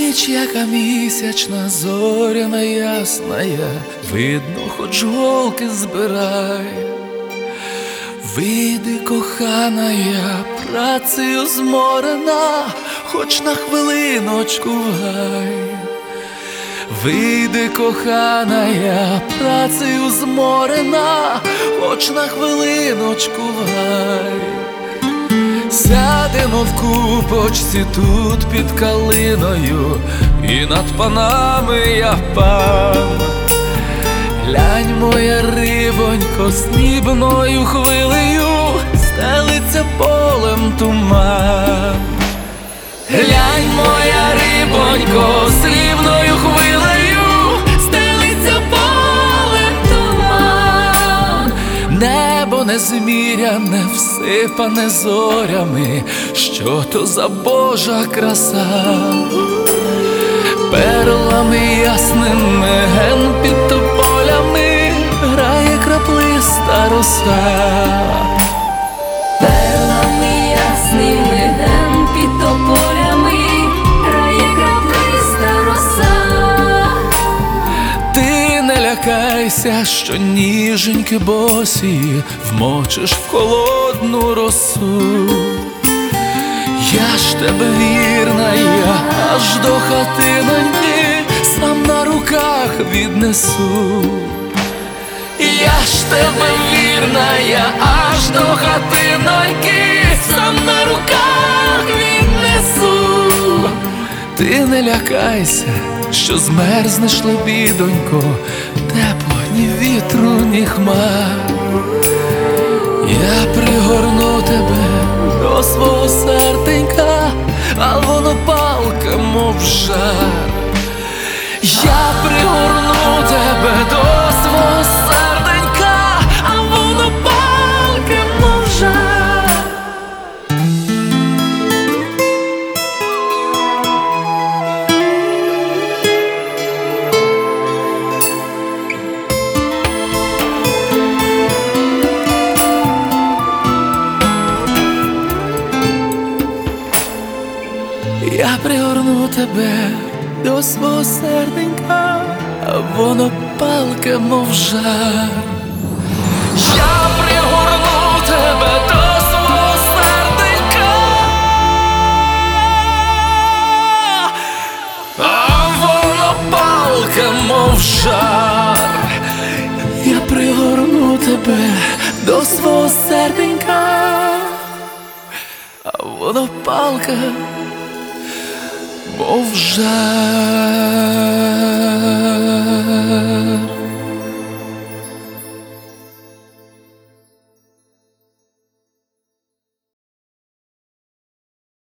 ніч, яка місячна, зоряна ясная, видно, хоч голки збирай. Вийди, кохана, я працею зморена, хоч на хвилиночку в гай. Вийди, кохана, я працею зморена, хоч на хвилиночку в гай. Сядемо в купочці тут під калиною, і над панами я пан. Глянь, моя рибонько, срібною хвилею стелиться полем туман. Глянь, моя рибонько, срібною хвилею стелиться полем туман. Небо незміряне, всипане зорями, що то за Божа краса. Перлами ясними ген під тополями грає краплиста роса. Перлами ясними ген під тополями грає краплиста роса. Ти не лякайся, що ніженьки босі вмочиш в холодну росу. Я ж тебе вірна, я аж до хатиноньки сам на руках віднесу. Я ж тебе вірна, я аж до хатиноньки сам на руках віднесу. Ти не лякайся, що змерзнеш, лебідонько, тепло ні вітру, ні хмар. Я пригорну тебе до свого серденька, а воно палке, мов жар. Я пригорну тебе до свого серденька, а воно палке, мов жар. Я пригорну тебе до свого серденька, а воно палке, мов жар. Я пригорну тебе до свого серденька, а воно палке, мов жар. Я пригорну тебе до свого серденька, а воно палке, мов жар.